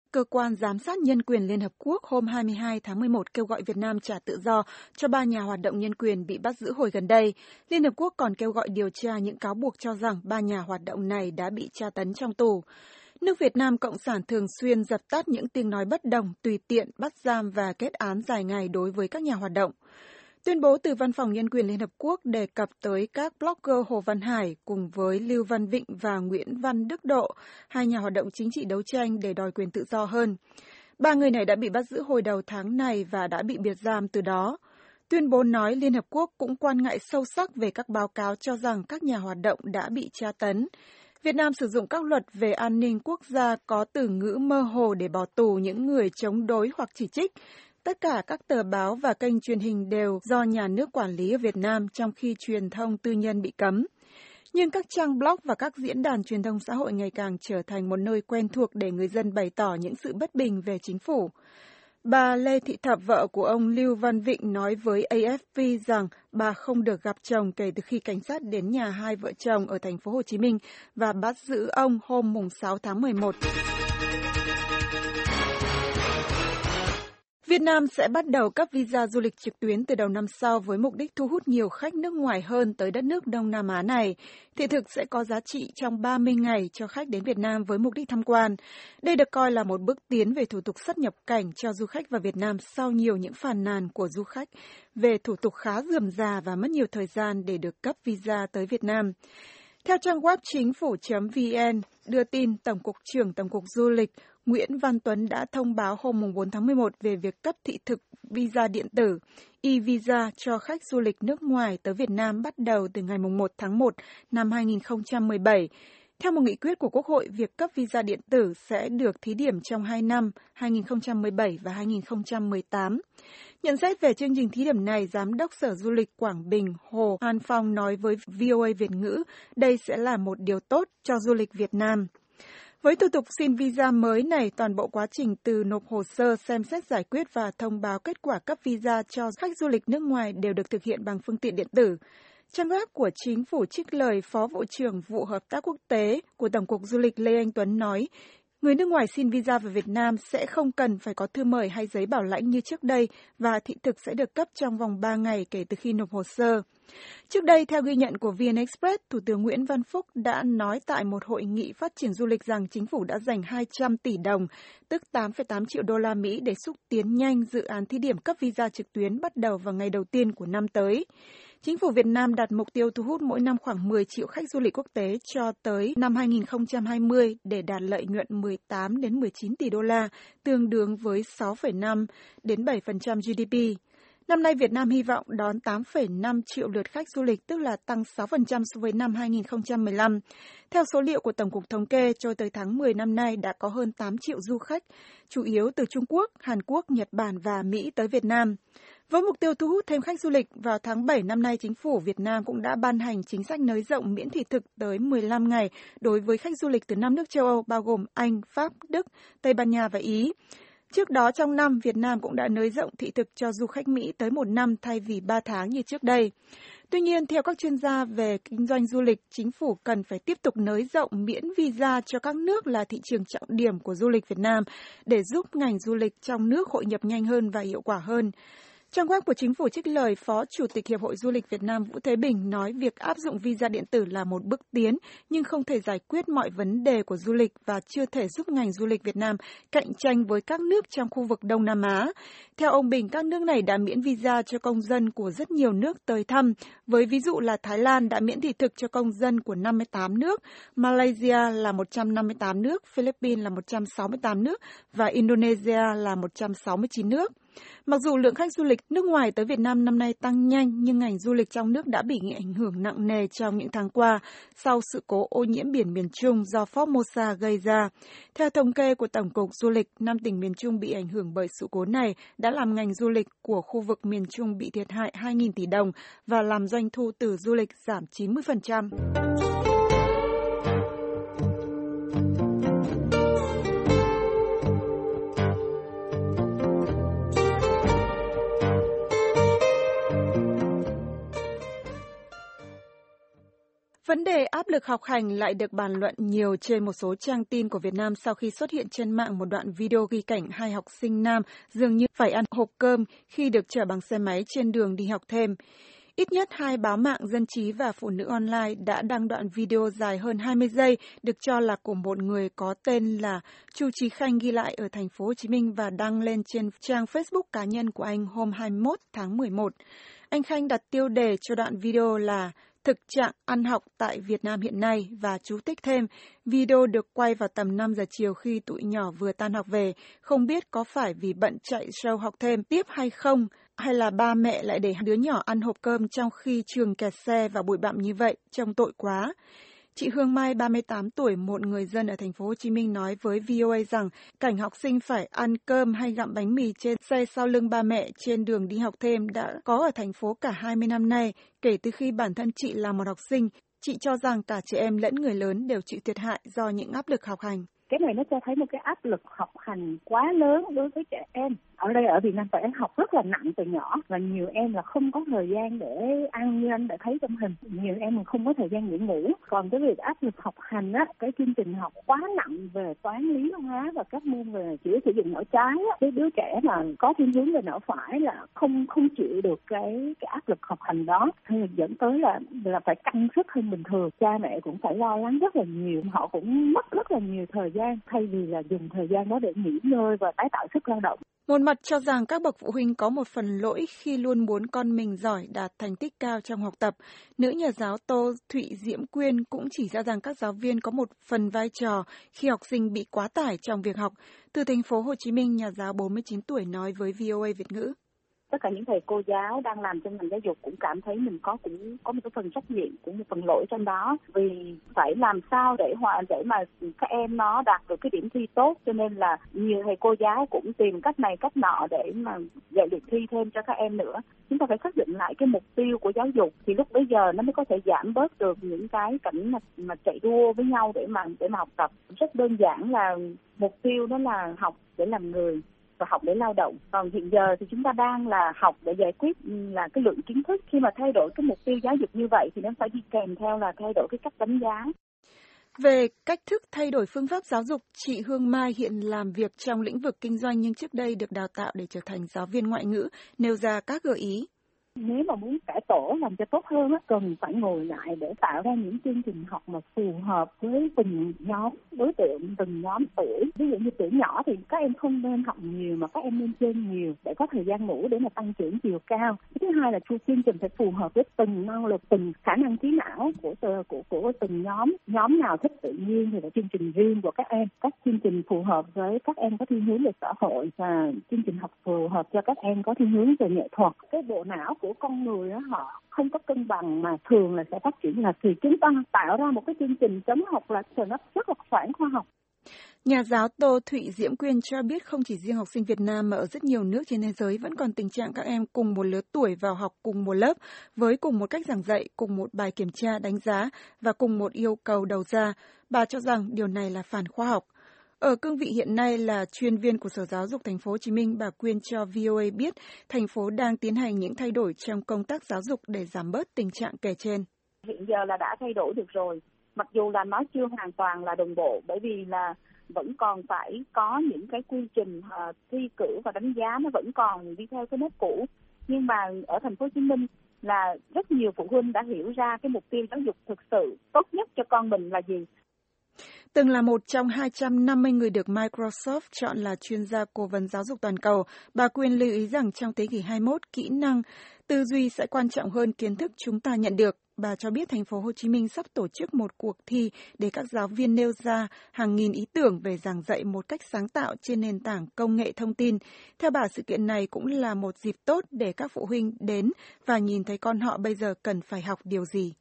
Cơ quan Giám sát Nhân quyền Liên Hợp Quốc hôm 22 tháng 11 kêu gọi Việt Nam trả tự do cho 3 nhà hoạt động nhân quyền bị bắt giữ hồi gần đây. Liên Hợp Quốc còn kêu gọi điều tra những cáo buộc cho rằng 3 nhà hoạt động này đã bị tra tấn trong tù. Nước Việt Nam Cộng sản thường xuyên dập tắt những tiếng nói bất đồng, tùy tiện bắt giam và kết án dài ngày đối với các nhà hoạt động. Tuyên bố từ Văn phòng Nhân quyền Liên Hợp Quốc đề cập tới các blogger Hồ Văn Hải cùng với Lưu Văn Vịnh và Nguyễn Văn Đức Độ, 2 nhà hoạt động chính trị đấu tranh để đòi quyền tự do hơn. 3 người này đã bị bắt giữ hồi đầu tháng này và đã bị biệt giam từ đó. Tuyên bố nói Liên Hợp Quốc cũng quan ngại sâu sắc về các báo cáo cho rằng các nhà hoạt động đã bị tra tấn. Việt Nam sử dụng các luật về an ninh quốc gia có từ ngữ mơ hồ để bỏ tù những người chống đối hoặc chỉ trích. Tất cả các tờ báo và kênh truyền hình đều do nhà nước quản lý ở Việt Nam, trong khi truyền thông tư nhân bị cấm. Nhưng các trang blog và các diễn đàn truyền thông xã hội ngày càng trở thành một nơi quen thuộc để người dân bày tỏ những sự bất bình về chính phủ. Bà Lê Thị Thập, vợ của ông Lưu Văn Vịnh, nói với AFP rằng bà không được gặp chồng kể từ khi cảnh sát đến nhà hai vợ chồng ở thành phố Hồ Chí Minh và bắt giữ ông hôm mùng 6 tháng 11. Việt Nam sẽ bắt đầu cấp visa du lịch trực tuyến từ đầu năm sau với mục đích thu hút nhiều khách nước ngoài hơn tới đất nước Đông Nam Á này. Thị thực sẽ có giá trị trong 30 ngày cho khách đến Việt Nam với mục đích tham quan. Đây được coi là một bước tiến về thủ tục xuất nhập cảnh cho du khách vào Việt Nam sau nhiều những phàn nàn của du khách về thủ tục khá rườm rà và mất nhiều thời gian để được cấp visa tới Việt Nam. Theo trang web chính phủ.vn đưa tin, Tổng cục trưởng Tổng cục Du lịch Nguyễn Văn Tuấn đã thông báo hôm 4 tháng 11 về việc cấp thị thực visa điện tử e-visa cho khách du lịch nước ngoài tới Việt Nam bắt đầu từ ngày 1 tháng 1 năm 2017. Theo một nghị quyết của Quốc hội, việc cấp visa điện tử sẽ được thí điểm trong 2 năm, 2017 và 2018. Nhận xét về chương trình thí điểm này, Giám đốc Sở Du lịch Quảng Bình Hồ An Phong nói với VOA Việt ngữ, đây sẽ là một điều tốt cho du lịch Việt Nam. Với thủ tục xin visa mới này, toàn bộ quá trình từ nộp hồ sơ, xem xét giải quyết và thông báo kết quả cấp visa cho khách du lịch nước ngoài đều được thực hiện bằng phương tiện điện tử. Trang web của chính phủ trích lời Phó Vụ trưởng Vụ Hợp tác Quốc tế của Tổng cục Du lịch Lê Anh Tuấn nói, người nước ngoài xin visa vào Việt Nam sẽ không cần phải có thư mời hay giấy bảo lãnh như trước đây và thị thực sẽ được cấp trong vòng 3 ngày kể từ khi nộp hồ sơ. Trước đây, theo ghi nhận của VN Express, Thủ tướng Nguyễn Văn Phúc đã nói tại một hội nghị phát triển du lịch rằng chính phủ đã dành 200 tỷ đồng, tức 8,8 triệu đô la Mỹ để xúc tiến nhanh dự án thí điểm cấp visa trực tuyến bắt đầu vào ngày đầu tiên của năm tới. Chính phủ Việt Nam đặt mục tiêu thu hút mỗi năm khoảng 10 triệu khách du lịch quốc tế cho tới năm 2020 để đạt lợi nhuận 18 đến 19 tỷ đô la, tương đương với 6,5 đến 7% GDP. Năm nay, Việt Nam hy vọng đón 8,5 triệu lượt khách du lịch, tức là tăng 6% so với năm 2015. Theo số liệu của Tổng cục Thống kê, cho tới tháng 10 năm nay đã có hơn 8 triệu du khách, chủ yếu từ Trung Quốc, Hàn Quốc, Nhật Bản và Mỹ tới Việt Nam. Với mục tiêu thu hút thêm khách du lịch, vào tháng 7 năm nay, chính phủ Việt Nam cũng đã ban hành chính sách nới rộng miễn thị thực tới 15 ngày đối với khách du lịch từ 5 nước châu Âu, bao gồm Anh, Pháp, Đức, Tây Ban Nha và Ý. Trước đó trong năm, Việt Nam cũng đã nới rộng thị thực cho du khách Mỹ tới 1 năm thay vì 3 tháng như trước đây. Tuy nhiên, theo các chuyên gia về kinh doanh du lịch, chính phủ cần phải tiếp tục nới rộng miễn visa cho các nước là thị trường trọng điểm của du lịch Việt Nam để giúp ngành du lịch trong nước hội nhập nhanh hơn và hiệu quả hơn. Trang web của chính phủ trích lời Phó Chủ tịch Hiệp hội Du lịch Việt Nam Vũ Thế Bình nói việc áp dụng visa điện tử là một bước tiến nhưng không thể giải quyết mọi vấn đề của du lịch và chưa thể giúp ngành du lịch Việt Nam cạnh tranh với các nước trong khu vực Đông Nam Á. Theo ông Bình, các nước này đã miễn visa cho công dân của rất nhiều nước tới thăm, với ví dụ là Thái Lan đã miễn thị thực cho công dân của 58 nước, Malaysia là 158 nước, Philippines là 168 nước và Indonesia là 169 nước. Mặc dù lượng khách du lịch nước ngoài tới Việt Nam năm nay tăng nhanh, nhưng ngành du lịch trong nước đã bị ảnh hưởng nặng nề trong những tháng qua sau sự cố ô nhiễm biển miền Trung do Formosa gây ra. Theo thống kê của Tổng cục Du lịch, 5 tỉnh miền Trung bị ảnh hưởng bởi sự cố này đã làm ngành du lịch của khu vực miền Trung bị thiệt hại 2.000 tỷ đồng và làm doanh thu từ du lịch giảm 90%. Vấn đề áp lực học hành lại được bàn luận nhiều trên một số trang tin của Việt Nam sau khi xuất hiện trên mạng một đoạn video ghi cảnh hai học sinh nam dường như phải ăn hộp cơm khi được chở bằng xe máy trên đường đi học thêm. Ít nhất hai báo mạng Dân trí và Phụ nữ online đã đăng đoạn video dài hơn 20 giây được cho là của một người có tên là Chu Chí Khanh ghi lại ở thành phố Hồ Chí Minh và đăng lên trên trang Facebook cá nhân của anh hôm 21 tháng 11. Anh Khanh đặt tiêu đề cho đoạn video là Thực trạng ăn học tại Việt Nam hiện nay và chú thích thêm, video được quay vào tầm 5 giờ chiều khi tụi nhỏ vừa tan học về, không biết có phải vì bận chạy show học thêm tiếp hay không, hay là ba mẹ lại để đứa nhỏ ăn hộp cơm trong khi trường kẹt xe và bụi bặm như vậy, trông tội quá. Chị Hương Mai, 38 tuổi, một người dân ở thành phố Hồ Chí Minh nói với VOA rằng cảnh học sinh phải ăn cơm hay gặm bánh mì trên xe sau lưng ba mẹ trên đường đi học thêm đã có ở thành phố cả 20 năm nay, kể từ khi bản thân chị là một học sinh. Chị cho rằng cả trẻ em lẫn người lớn đều chịu thiệt hại do những áp lực học hành. Cái này nó cho thấy một cái áp lực học hành quá lớn đối với trẻ em. Ở đây ở Việt Nam phải học rất là nặng từ nhỏ và nhiều em là không có thời gian để ăn như anh đã thấy trong hình. Nhiều em không có thời gian để ngủ. Còn cái việc áp lực học hành á, cái chương trình học quá nặng về toán lý hóa và các môn về chỉ sử dụng não trái á, cái đứa trẻ mà có thiên hướng về não phải là không chịu được cái áp lực học hành đó, thì dẫn tới là phải căng sức hơn bình thường. Cha mẹ cũng phải lo lắng rất là nhiều, họ cũng mất rất là nhiều thời gian thay vì là dùng thời gian đó để nghỉ ngơi và tái tạo sức lao động. Một mặt cho rằng các bậc phụ huynh có một phần lỗi khi luôn muốn con mình giỏi, đạt thành tích cao trong học tập. Nữ nhà giáo Tô Thụy Diễm Quyên cũng chỉ ra rằng các giáo viên có một phần vai trò khi học sinh bị quá tải trong việc học. Từ thành phố Hồ Chí Minh, nhà giáo 49 tuổi nói với VOA Việt ngữ. Tất cả những thầy cô giáo đang làm trong ngành giáo dục cũng cảm thấy mình có một cái phần trách nhiệm, cũng một phần lỗi trong đó, vì phải làm sao để mà các em nó đạt được cái điểm thi tốt, cho nên là nhiều thầy cô giáo cũng tìm cách này cách nọ để mà dạy luyện thi thêm cho các em nữa. Chúng ta phải xác định lại cái mục tiêu của giáo dục thì lúc bấy giờ nó mới có thể giảm bớt được những cái cảnh mà chạy đua với nhau để mà học tập. Rất đơn giản là mục tiêu đó là học để làm người và học để lao động. Còn hiện giờ thì chúng ta đang là học để giải quyết là cái lượng kiến thức. Khi mà thay đổi cái mục tiêu giáo dục như vậy thì nó phải đi kèm theo là thay đổi cái cách đánh giá. Về cách thức thay đổi phương pháp giáo dục, chị Hương Mai hiện làm việc trong lĩnh vực kinh doanh nhưng trước đây được đào tạo để trở thành giáo viên ngoại ngữ, nêu ra các gợi ý. Nếu mà muốn cải tổ làm cho tốt hơn, cần phải ngồi lại để tạo ra những chương trình học mà phù hợp với từng nhóm đối tượng, từng nhóm tuổi. Ví dụ như tuổi nhỏ thì các em không nên học nhiều mà các em nên chơi nhiều để có thời gian ngủ để mà tăng trưởng chiều cao. Thứ hai là chương trình phải phù hợp với từng năng lực, từng khả năng trí não của từng nhóm. Nhóm nào thích tự nhiên thì là chương trình riêng của các em. Các chương trình phù hợp với các em có thiên hướng về xã hội và chương trình học phù hợp cho các em có thiên hướng về nghệ thuật. Cái bộ não của con người đó, họ không có cân bằng mà thường là sẽ phát triển là thì chúng ta tạo ra một cái chương trình chống học là nó rất là phản khoa học. Nhà giáo Tô Thụy Diễm Quyên cho biết không chỉ riêng học sinh Việt Nam mà ở rất nhiều nước trên thế giới vẫn còn tình trạng các em cùng một lứa tuổi vào học cùng một lớp với cùng một cách giảng dạy, cùng một bài kiểm tra đánh giá và cùng một yêu cầu đầu ra. Bà cho rằng điều này là phản khoa học. Ở cương vị hiện nay là chuyên viên của Sở Giáo dục Thành phố Hồ Chí Minh, bà Quyên cho VOA biết thành phố đang tiến hành những thay đổi trong công tác giáo dục để giảm bớt tình trạng kể trên. Hiện giờ là đã thay đổi được rồi, mặc dù là nó chưa hoàn toàn là đồng bộ, bởi vì là vẫn còn phải có những cái quy trình thi cử và đánh giá nó vẫn còn đi theo cái nếp cũ. Nhưng mà ở Thành phố Hồ Chí Minh là rất nhiều phụ huynh đã hiểu ra cái mục tiêu giáo dục thực sự tốt nhất cho con mình là gì. Từng là một trong 250 người được Microsoft chọn là chuyên gia cố vấn giáo dục toàn cầu, bà Quyên lưu ý rằng trong thế kỷ 21, kỹ năng, tư duy sẽ quan trọng hơn kiến thức chúng ta nhận được. Bà cho biết thành phố Hồ Chí Minh sắp tổ chức một cuộc thi để các giáo viên nêu ra hàng nghìn ý tưởng về giảng dạy một cách sáng tạo trên nền tảng công nghệ thông tin. Theo bà, sự kiện này cũng là một dịp tốt để các phụ huynh đến và nhìn thấy con họ bây giờ cần phải học điều gì.